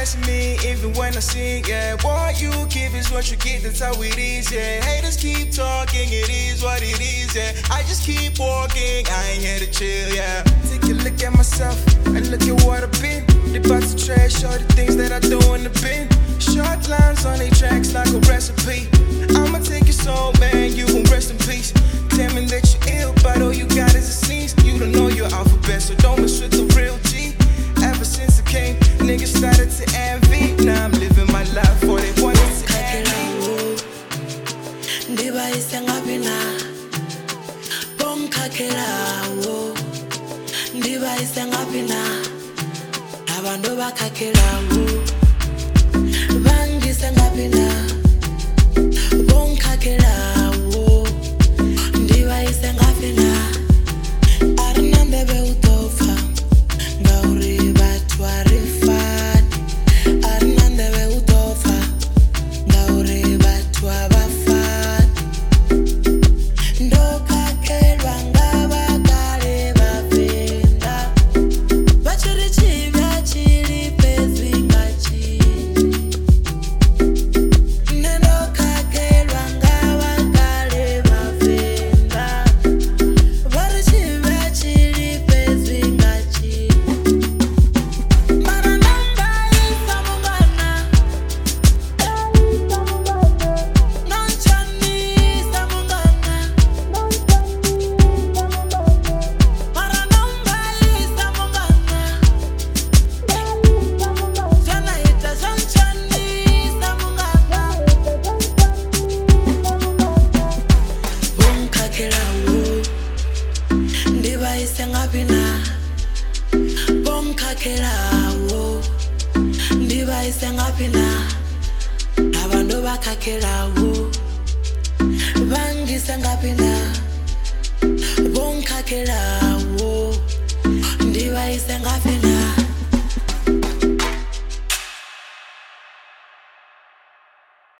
stressing me even when I sing, yeah. What you give is what you get, that's how it is, yeah. Haters keep talking, it is what it is, yeah. I just keep walking, I ain't here to chill, yeah. Take a look at myself and look at what I've been. They about to trash all the things that I do in the bin. Short lines on they tracks like a recipe. I'ma take your soul, man, you gon' rest in peace. Tell me that you're ill, but all you got is a sneeze. You don't know your alphabet, so don't mess with the real G. Ever since I came, niggas started to envy. Now I'm living my life for they wanted to envy. Ndiba isengapina bomkhakelawo. Ndiba isengapina abantu bakhakelawo. Bangisengapina bomkhakelawo. Ndiba isengapina arinandebe utofa. Ngauri bathu arifani arinandebe utofa. Ngauri bathu abafani ndokhakelwa ngabakale bapenda bachiri chivya chiri pezwi ngachini ndokhakelwa ngabakale bapenda bari chivya chiri pezwi ngachini mara namba isamungana nonchani samungana mara namba isamungana jana ita nonchani samungana bomkhakelawo ndiba isengapina bomkhakelawo ndiba isengapina abantu bakhakelawo bangisengapina bomkhakelawo ndiba isengapina